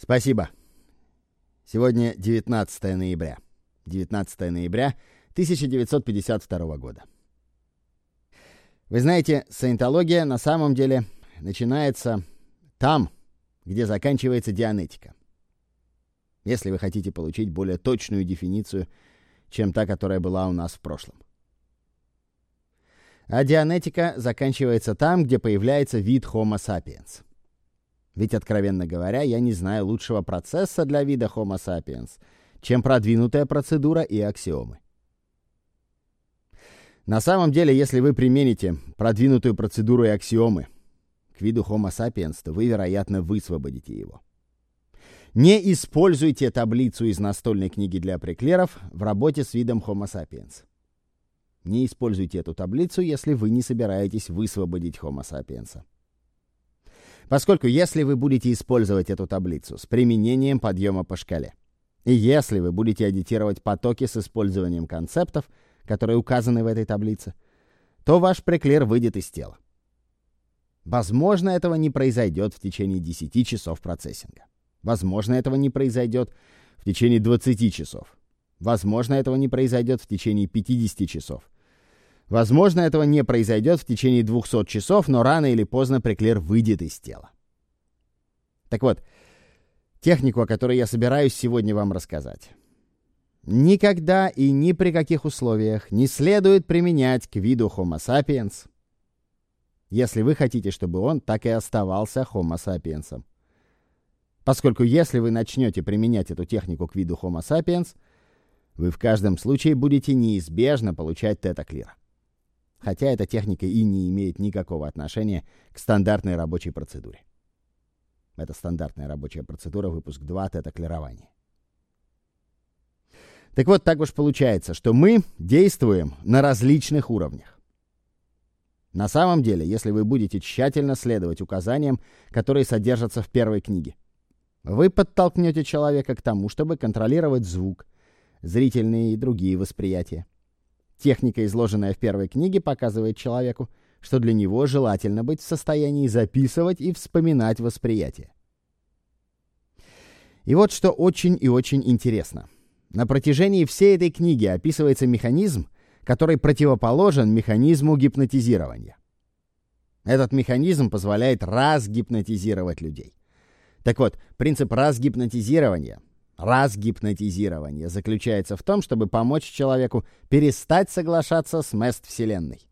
Спасибо. Сегодня 19 ноября. 19 ноября 1952 года. Вы знаете, саентология на самом деле начинается там, где заканчивается дианетика. Если вы хотите получить более точную дефиницию, чем та, которая была у нас в прошлом. А дианетика заканчивается там, где появляется вид Homo sapiens. Ведь, откровенно говоря, я не знаю лучшего процесса для вида Homo sapiens, чем продвинутая процедура и аксиомы. На самом деле, если вы примените продвинутую процедуру и аксиомы к виду Homo sapiens, то вы, вероятно, высвободите его. Не используйте таблицу из настольной книги для преклеров в работе с видом Homo sapiens. Не используйте эту таблицу, если вы не собираетесь высвободить Homo sapiens. Поскольку если вы будете использовать эту таблицу с применением подъема по шкале, и если вы будете аддитировать потоки с использованием концептов, которые указаны в этой таблице, то ваш преклер выйдет из тела. Возможно, этого не произойдет в течение 10 часов процессинга. Возможно, этого не произойдет в течение 20 часов. Возможно, этого не произойдет в течение 50 часов. Возможно, этого не произойдет в течение 200 часов, но рано или поздно преклер выйдет из тела. Так вот, технику, о которой я собираюсь сегодня вам рассказать, никогда и ни при каких условиях не следует применять к виду Homo sapiens, если вы хотите, чтобы он так и оставался Homo sapiens. Поскольку если вы начнете применять эту технику к виду Homo sapiens, вы в каждом случае будете неизбежно получать тета-клир. Хотя эта техника и не имеет никакого отношения к стандартной рабочей процедуре. Это стандартная рабочая процедура, выпуск 2, тета-клирование. Так вот, так уж получается, что мы действуем на различных уровнях. На самом деле, если вы будете тщательно следовать указаниям, которые содержатся в первой книге, вы подтолкнете человека к тому, чтобы контролировать звук, зрительные и другие восприятия. Техника, изложенная в первой книге, показывает человеку, что для него желательно быть в состоянии записывать и вспоминать восприятия. И вот что очень и очень интересно. На протяжении всей этой книги описывается механизм, который противоположен механизму гипнотизирования. Этот механизм позволяет разгипнотизировать людей. Так вот, принцип разгипнотизирования заключается в том, чтобы помочь человеку перестать соглашаться с мест Вселенной.